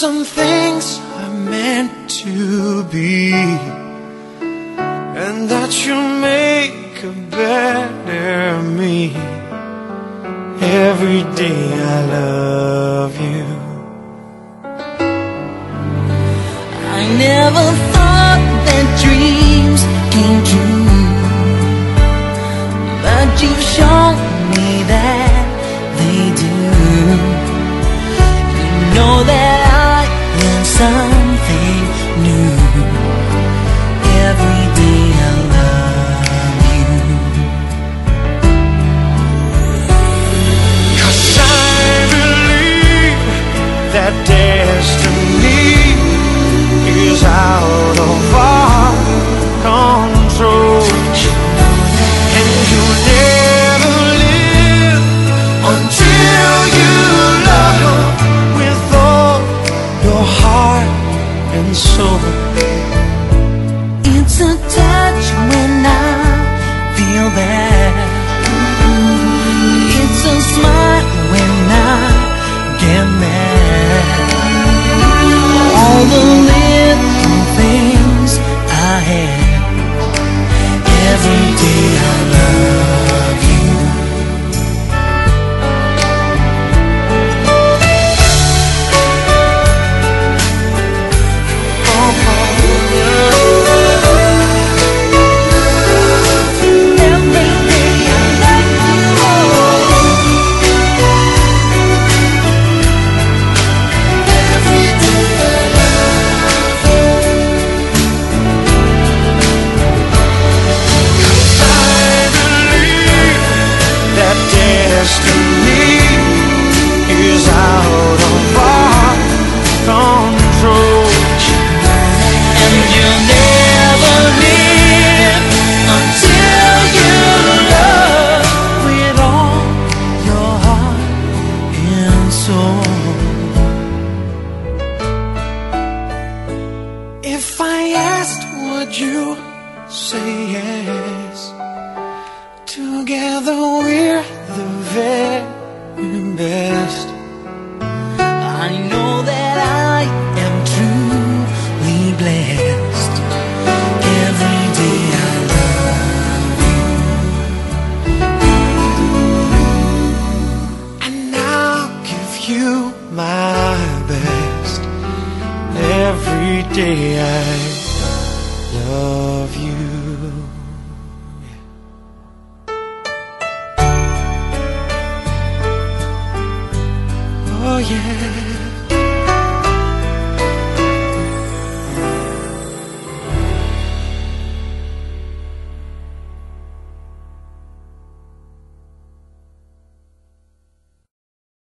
some things are meant to be, and that you'll make a better me. Every day I love you. I never thought that dreams came true, but you've shown me that they do. You know that I am something new. Every day I love you. 'Cause I believe that destiny is out of our control, and you'll never live until you love with all your heart and soul. It's a touch when I feel bad. It's a smile when I get mad. All the little things I had. Every day I love you. Destiny is out of our control, And you'll never live until you love with all your heart and soul. If I asked, would you say yes? Together we're the very best. I know that I am truly blessed. Every day I love you. And I'll give you my best. Every day I love you. Oh yeah.